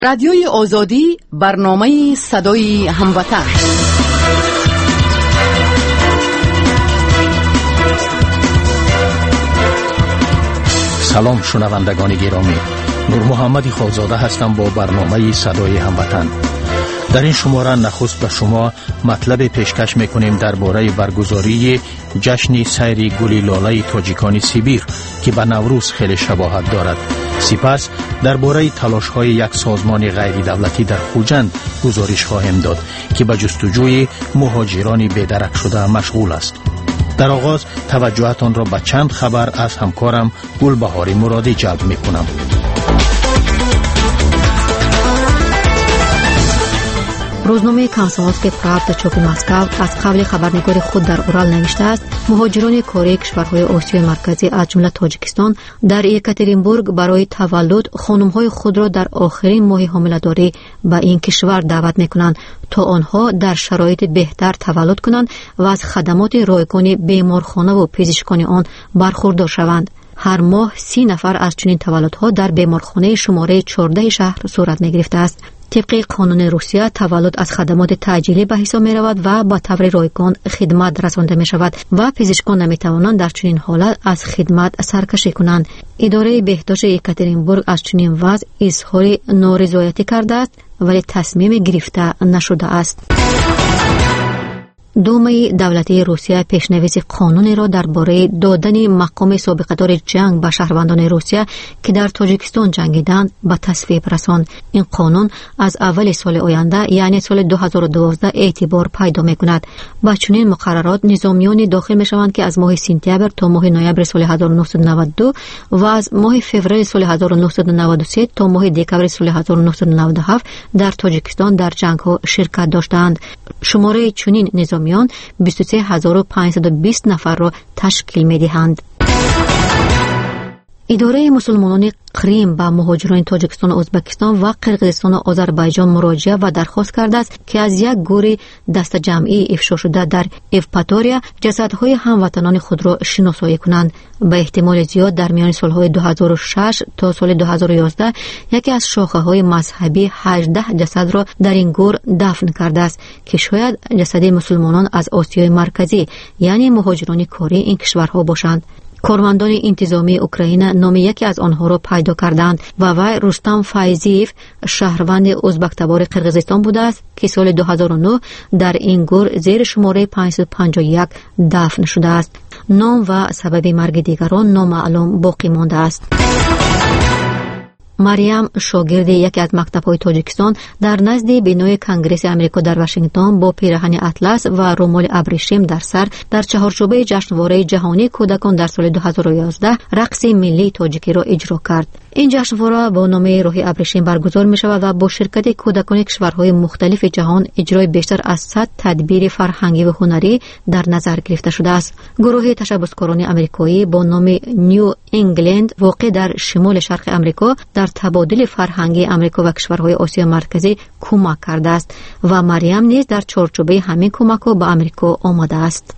رادیوی آزادی برنامه صدای هموطن. سلام شنوندگان گرامی، نور محمد خالزاده هستم با برنامه صدای هموطن. در این شماره نخست به شما مطلب پیشکش میکنیم درباره برگزاری جشن سیر گل لاله تاجیکان سیبیر که به نوروز خیلی شباهت دارد. سپس درباره تلاش‌های یک سازمان غیر دولتی در خوجند گزارش خواهیم داد که به جستجوی مهاجران بی‌درک شده مشغول است. در آغاز توجهتان را به چند خبر از همکارم گلبهار مرادی جلب میکنم. روزنامه کامسومولسکی پراودا چاپ مسکو از قبل خبرنگار خود در اورال نوشته است مهاجران کاری کشورهای آسیای مرکزی از جمله تاجیکستان در یکاترینبورگ برای تولد خانم‌های خود را در آخرین ماه حامله‌داری به این کشور دعوت می‌کنند تا آنها در شرایط بهتر تولد کنند و از خدمات رایگان بیمارخانه و پزشکان آن برخوردار شوند. هر ماه 30 نفر از چنین تولدها در بیمارخانه شماره 14 شهر صورت می‌گرفته است. طبق قانون روسیه تولد از خدمات تعجیلی به حساب می رود و با طور رایگان خدمت رسانده می شود و پزشکان نمی توانند در چنین حالت از خدمت سرکشی کنند. اداره بهداشت یکاترینبورگ از چنین وضع اظهار نارضایتی کرده است ولی تصمیم گرفته نشده است. دومه دولتی روسیه پیشنویس قانونی را درباره دادن مقام سابقه‌دار جنگ به شهروندان روسیه که در تاجیکستان جنگیدند به تصویب رساند. این قانون از اول سال آینده یعنی سال 2012 اعتبار پیدا می‌کند. با چنین مقررات نظامیان داخل می‌شوند که از ماه سپتامبر تا ماه نوامبر سال 1992 و از ماه فوریه سال 1993 تا ماه دکامبر سال 1997 در تاجیکستان در جنگ‌ها شرکت داشتند. شماره چنین نظامیان 23520 نفر را تشکیل می‌دهند. اداره مسلمانان کریم به مهاجران تاجیکستان، ازبکستان و قرقیزستان و آذربایجان مراجعه و درخواست کرده است که از یک گروه دست جمعی افشا شده در اوپاتوریا جسدهای هموطنان خود را شناسایی کنند. به احتمال زیاد در میان سالهای 2006 تا سال 2011 یکی از شاخه‌های مذهبی 18 جسد را در این گور دفن کرده است که شاید جسد مسلمانان از آسیای مرکزی یعنی مهاجران کاری این کشورها باشند. کارمندان انتظامی اوکراین نام یکی از آنها را پیدا کردند و وی رستم فایزیف شهروند ازبک تبار قرقیزستان بوده است که سال 2009 در این گور زیر شماره 551 دفن شده است. نام و سبب مرگ دیگران نامعلوم باقی مانده است. مریم شاگرد یکی از مکتب‌های تاجیکستان در نزد بینای کنگره آمریکا در واشنگتن با پیراهن اطلس و رومال ابریشم در سر در چهارچوبه جشنواره جهانی کودکان در سال 2011 رقص ملی تاجیکی را اجرا کرد. این جشنواره با نام روح ابریشم برگزار می شود و با شرکت کودکان کشورهای مختلف جهان اجرای بیشتر از 100 تدبیر فرهنگی و هنری در نظر گرفته شده است. گروه تشبثکاران آمریکایی با نام نیو انگلند واقع در شمال شرق آمریکا در تبادل فرهنگی آمریکا و کشورهای آسیا مرکزی کمک کرده است و مریم نیز در چارچوبه همین کمک‌ها به آمریکا آمده است.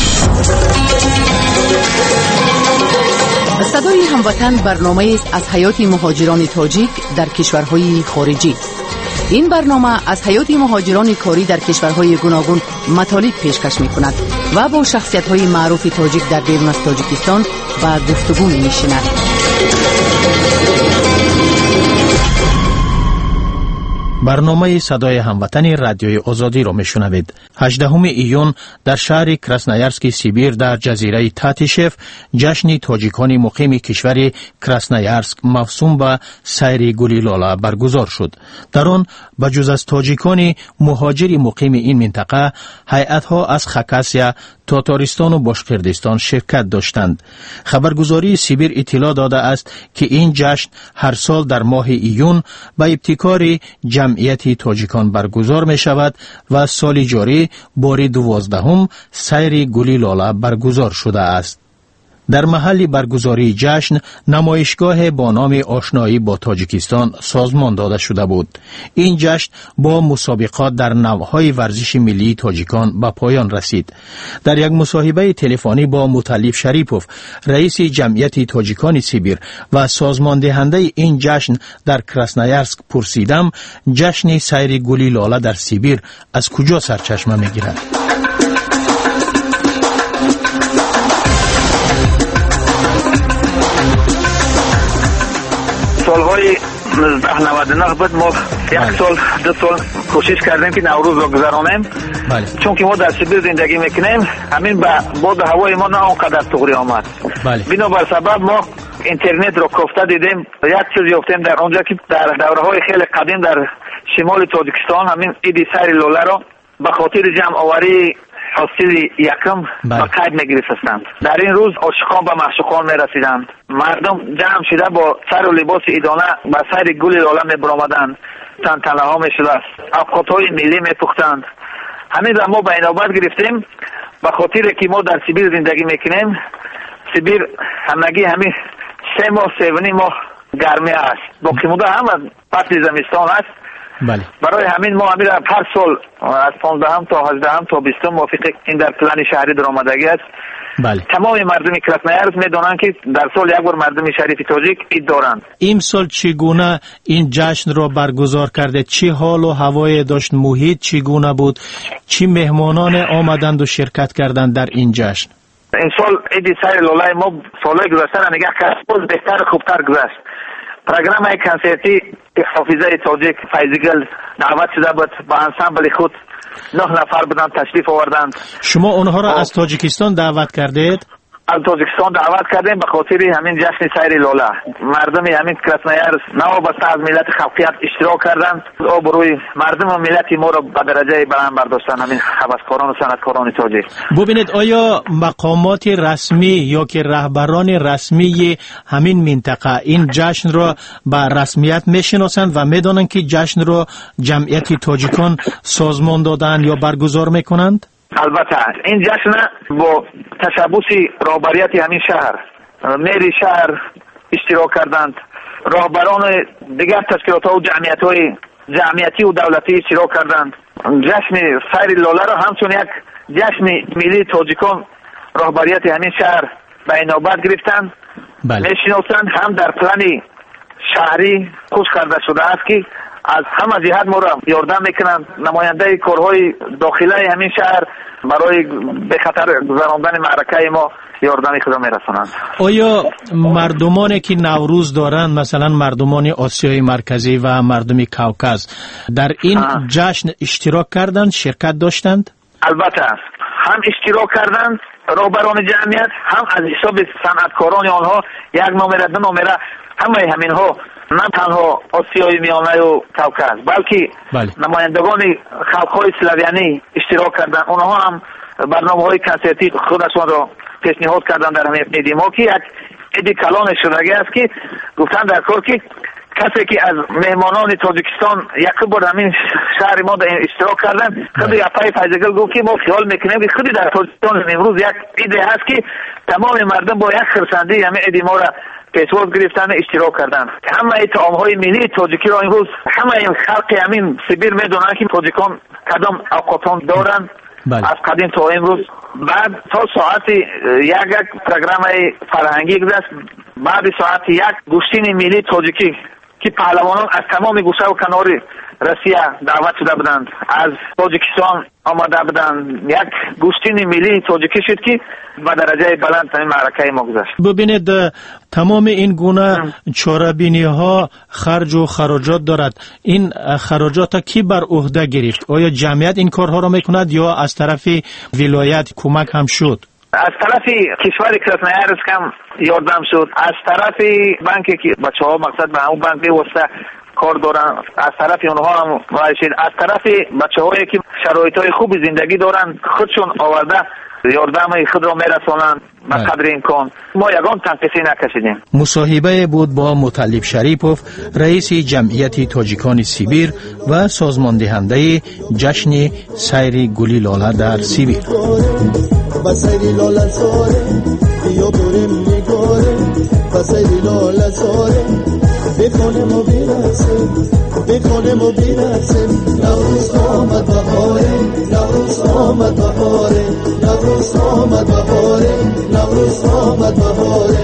صدای هموطن برنامه است از حیات مهاجران تاجیک در کشورهای خارجی. این برنامه از حیات مهاجران کاری در کشورهای گوناگون مطالب پیشکش می‌کند و با شخصیت‌های معروف تاجیک در بیرون از تاجیکستان و گفتگو می‌نشیند. برنامه صدای هموطن رادیوی آزادی را میشنوید. 18 ایون در شهر کراسنایارسک سیبیر در جزیره تاتیشف جشن تاجیکان مقیم کشور کراسنایارسک موسوم به سیر گل لاله برگزار شد. در آن بجز از تاجیکان مهاجر مقیم این منطقه هیئت‌ها از خاکاسیا، تاتارستان و باشقردستان شرکت داشتند. خبرگزاری سیبیر اطلاع داده است که این جشن هر سال در ماه ایون به ابتکار جمعیت تاجیکان برگزار می شود و سال جاری بار 12 سیر گل لاله برگزار شده است. در محل برگزاری جشن نمایشگاه با نام آشنایی با تاجیکستان سازمان داده شده بود. این جشن با مسابقات در نوعهای ورزش ملی تاجیکان به پایان رسید. در یک مصاحبه تلفنی با مطلب شریپوف، رئیس جمعیت تاجیکان سیبیر و سازمان دهنده این جشن در کراسنایارسک پرسیدم جشن سیر گلی لاله در سیبیر از کجا سرچشمه میگیرد؟ سالهای 1999 بود ما یک سال دو سال کوشش کردیم که نوروز را گذرانیم. چون که ما در سیبیر زندگی میکنیم همین با باد هوای ما نه آنقدر تغییر آمد. بنابر سبب ما اینترنت رو کفته دیدیم، یک چیز یافتیم در اونجا که در دوره‌های خیلی قدیم در شمال تاجیکستان همین ایدی سیر لاله را به خاطر جمع آوری حاصل یکم با قید میگرفتند. در این روز عاشقان به معشوقان میرسیدند. مردم جمع شده با سر و لباس ایدانه به سیر گل لاله میبرآمدند. تنتنه ها میشده است، اوقاتهای ملی میپختند. همین را ما به نوبت گرفتیم به خاطر که ما در سیبیر زندگی میکنیم. سیبیر همگی همین 3 ماه 3.5 ماه گرمی است، باقی مونده هم فصل زمستان است. برای همین ما همین هر سال از 15 تا 18 تا 20 موافق این در پلان شهری در آمدگی است. تمام مردم کراسنایارسک میدونند که در سال یک بار مردم شریف تاجیک عید دارند. امسال چگونه این جشن را برگزار کرده؟ چه حال و هوای داشت؟ محیط چگونه بود؟ چه مهمانان آمدند و شرکت کردند در این جشن؟ این سال عید سیر لاله ما سالهای گذشته را نگاه کرد بهتر خوبتر گذشت. پروگرام کنسرتی حافظه تاجیک فیضگل دعوت شده بود، با انسامبل خود 9 نفر بودند تشریف آوردند. شما اونها را از تاجیکستان دعوت کردید؟ از تاجیکستان دعوت کردیم به خاطر همین جشن سیر لاله. مردم همین کراسنایارسک نوابسته از ملت خلقیت اشتراک کردند. آبروی مردم و ملت ما را به درجه بلند برداشتند، همین هوسکاران و صنعتکاران تاجیک. ببینید آیا مقامات رسمی یا که رهبران رسمی همین منطقه این جشن را به رسمیت میشناسند و میدانند که جشن را جمعیت تاجیکان سازمان دادند یا برگزار میکنند؟ البته این جشن با تشبث رهبریت همین شهر، مری شهر اشتراک کردند، رهبران دیگر تشکیلات ها و جمعیتی و دولتی اشتراک کردند. جشن سیر لاله را همچون یک جشن ملی تاجیکان رهبریت همین شهر به نوبت گرفتند. میشناسند هم در پلان شهری خوش کرده شده است که از همه جهت ما را یاردم میکنند. نماینده کارهای داخلی همین شهر برای به خطر گذراندن معرکه ما یاردم خود میرسانند. آیا مردمانی که نوروز دارند، مثلا مردمان آسیای مرکزی و مردم کوکاز، در این جشن اشتراک کردند، شرکت داشتند؟ البته هم اشتراک کردند رهبران جمعیت، هم از حساب صنعتکاران آنها یک نمره دو نمره همه همین ها نه تنها آسیای میانه و کوکاز بلکه نمایندگان خلق‌های اسلاویانی اشتراک کردند. اونها هم برنامه‌های کنسرتی خودشان را پیشنهاد کردند در همین عید ما که یک عید کلان شدگی است که گفتن در کار که کسی که از مهمانان تاجیکستان یک بار همین شهر ما اشتراک کردن، خود یپای فیضگل گفت که ما خیال میکنیم که خودی در تاجیکستان امروز یک عید هست که تمام مردم با یک خرسندی همین عید ما را پیشواز گرفتن اشتراک کردن. همه طعام‌های ملی تاجیکی را امروز همه این خلق همین سیبیر میدونن که تاجیکان کدام اوقاتان دارند. از قدیم تا امروز. بعد تا ساعت یک پروگرام فرهنگی گذشت. بعد ساعت 1 گوشتین ملی تاجیکی که پهلوانان از تمام گوشه و کنار روسیه دعوت شده بودند، از تاجیکستان آمده بودند. یک گوشتین ملی تاجیکی شد که به درجه بلند ترین معرکه ما گذشت. ببینید تمام این گونه چاره‌بینی ها خرج و خراجات دارد. این خراجات کی بر عهده گرفت؟ آیا جمعیت این کارها را میکند یا از طرف ولایت کمک هم شد؟ از طرف کشور کراسنایارسک هم یاردم شد. از طرف بانکی که بچه‌ها مقصد به همون بانک واسطه کار دارن، از طرف اونها هم معاشید. از طرف بچه‌هایی که شرایط‌های خوب زندگی دارن خودشون آورده یاردم خود را میرسانند به قدر امکان. ما یگان تنقیصی نکشیدیم. مصاحبه بود با مطلب شریپوف، رئیس جمعیت تاجیکان سیبیر و سازمان دهنده جشن سیر گلی لاله در سیبیر. بیا بریم نگاره پسیدی لاله زاره بخونم و بیرسیم بخونم و بیرسیم نوروز آمد بهاره نوروز آمد بهاره نوروز آمد بهاره نوروز آمد بهاره.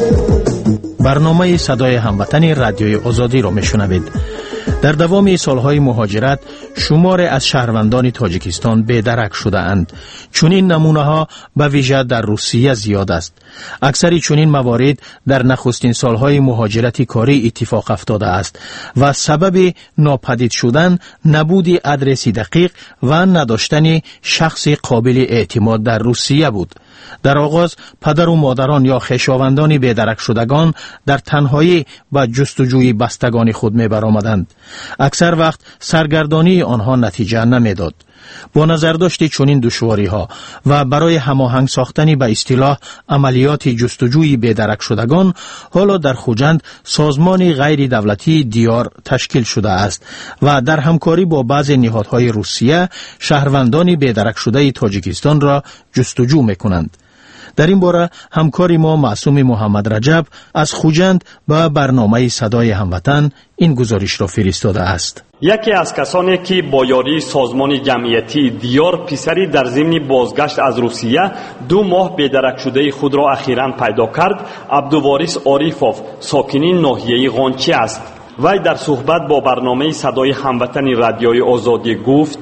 برنامه صدای هموطن رادیوی آزادی را میشنوید. در دوام سالهای مهاجرت شمار از شهروندان تاجیکستان بی‌درک شده اند. چنین نمونه ها به ویژه در روسیه زیاد است. اکثر چنین موارد در نخستین سالهای مهاجرت کاری اتفاق افتاده است و سبب ناپدید شدن نبود آدرس دقیق و نداشتن شخص قابل اعتماد در روسیه بود. در آغاز پدر و مادران یا خویشاوندان بی‌درک شدگان در تنهایی و جستجوی بستگان خود می‌برآمدند. اکثر وقت سرگردانی آنها نتیجه نمی‌داد. با نظر داشت چنین دشواری‌ها و برای هماهنگ ساختن به اصطلاح عملیات جستجوی بی‌درک شدگان حالا در خوجند سازمان غیر دولتی دیار تشکیل شده است و در همکاری با بعضی نهادهای روسیه شهروندان بی‌درک شده تاجیکستان را جستجو می‌کنند. در این باره همکاری ما معصوم محمد رجب از خوجند به برنامه صدای هموطن این گزارش را فرستاده است. یکی از کسانی که با یاری سازمان جمعیتی دیار پسری در ضمن بازگشت از روسیه 2 ماه بی‌درک شده خود را اخیراً پیدا کرد، عبدوواریس عاریفوف ساکن ناحیه غانچی است. وی در صحبت با برنامه صدای هموطن رادیوی آزادی گفت: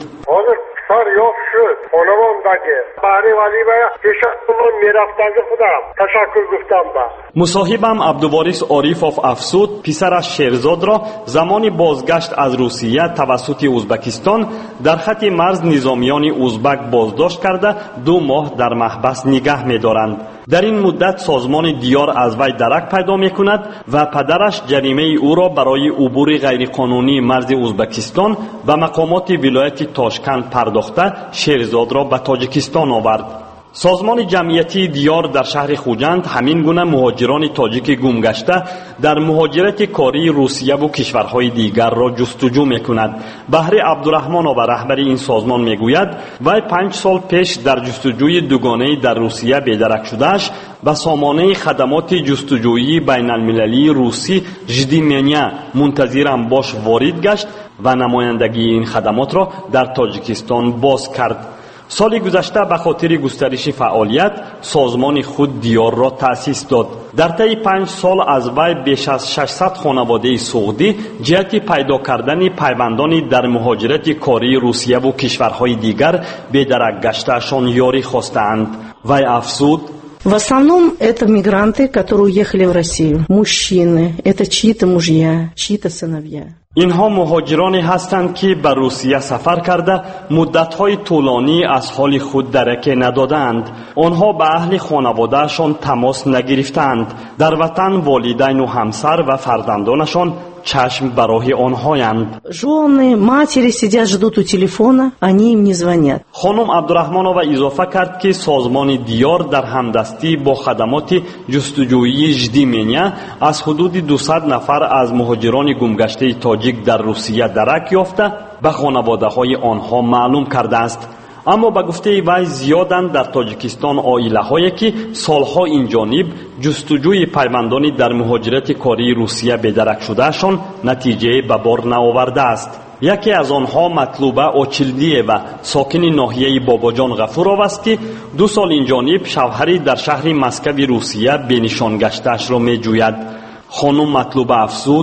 یافت شد خانوادگی بهره ولی و پیشتون میرفتند خودم تشکر گفتم با مصاحبم عبدوواریس عاریفوف افسود پسرش شیرزاد را زمان بازگشت از روسیه توسط ازبکستان در خط مرز نظامیان ازبک بازداشت کرده 2 ماه در محبس نگه می‌دارند. در این مدت سازمان دیار از وی درک پیدا می‌کند و پدرش جریمه او را برای عبور غیرقانونی مرز ازبکستان به مقامات ولایت تاشکند پرداخته شیرزاد را به تاجیکستان آورد. سازمان جمعیتی دیار در شهر خوجند همین گونه مهاجران تاجیک گم گشته در مهاجرت کاری روسیه و کشورهای دیگر را جستجو می‌کند. بهره عبدالرحمن و رهبر این سازمان میگوید وی 5 سال پیش در جستجوی دوگانه در روسیه بی‌درک شدهش به سامانه خدمات جستجویی بین المللی روسی ژدیمنیا منتظرم باش وارد گشت و نمایندگی این خدمات را در تاجیکستان باز کرد. سال گذشته به خاطر گسترش فعالیت سازمان خود دیار را تأسیس داد. در طی 5 سال از وی بیش از 600 خانواده سعودی جهت پیدا کردن پیوندانی در مهاجرت کاری روسیه و کشورهای دیگر بی‌درک گشتهشان یاری خواستند. وی افزود: В основном это мигранты, которые уехали в Россию. Мужчины, это чьи-то мужья, чьи-то сыновья. اینها مهاجرانی هستند که به روسیه سفر کرده مدت‌های طولانی از حال خود درک ندادند. آنها به اهل خانواده‌شان تماس نگرفتند. در وطن والدین و همسر و فرزندانشان چشم برای آنهایند. Жены, матери сидят, ждут у телефона, они им не звонят. خانم عبدالرحمنова اضافه کرد که سازمان دیار در همدستی با خدمات جستجویی ژدیمنیا از حدود 200 نفر از مهاجران گمگشته تاجیک در روسیه درک یافته به خانواده‌های آنها معلوم کرده است. اما به گفته وی زیادند در تاجیکستان عائله‌هایی که سالها این جانب جستجوی پیوندانی در مهاجرت کاری روسیه بی‌درک شدهشان نتیجه به بار نآورده است. یکی از آنها مطلوبه آچیلدیه و ساکن ناحیه باباجان غفورov است که 2 سال این جانب شوهری در شهر مسکو روسیه به نشان گشته‌اش را می‌جوید. خانم مطلوبه افزود: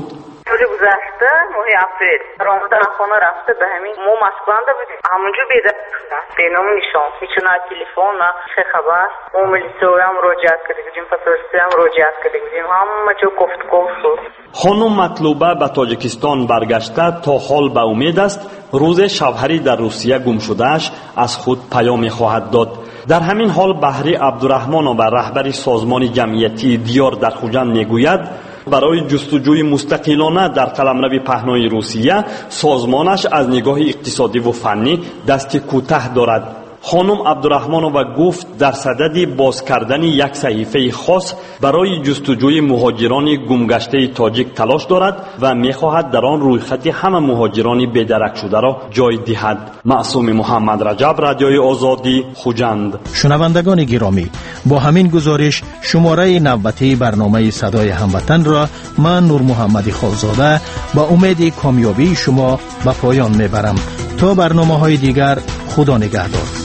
ماه اپریل رامضان خانه رفته به همین ما مسکوانده بودیم همونجا بیدر شدن بینام نشان میچونه تلفن نه چه خبر ما ملیسوی هم مراجعت کرده بودیم پاسپورتی هم مراجعت کرده بودیم همه جا گفتگو شد. خانم مطلوبه به تاجیکستان برگشته تا حال به امید است روز شوهری در روسیه گم شدهش از خود پیام خواهد داد. در همین حال بهره عبدالرحمن و رهبر سازمان جمعیتی دیار در خوجند میگوید برای جستجوی مستقلانه در قلمرو پهنای روسیه سازمانش از نگاه اقتصادی و فنی دست کوتاه دارد. خانم عبدالرحمانова گفت در صدد باز کردن یک صحیفه خاص برای جستجوی مهاجران گمگشته تاجیک تلاش دارد و می‌خواهد در آن رویخط همه مهاجران بی‌درک شده را جای دهد. معصوم محمد رجب، رادیوی آزادی، خوجند. شنوندگان گرامی، با همین گزارش شماره نوبتی برنامه صدای هموطن را من نور محمدی خالزاده با امید کامیابی شما به پایان میبرم. تا برنامه‌های دیگر، خدا نگهدار.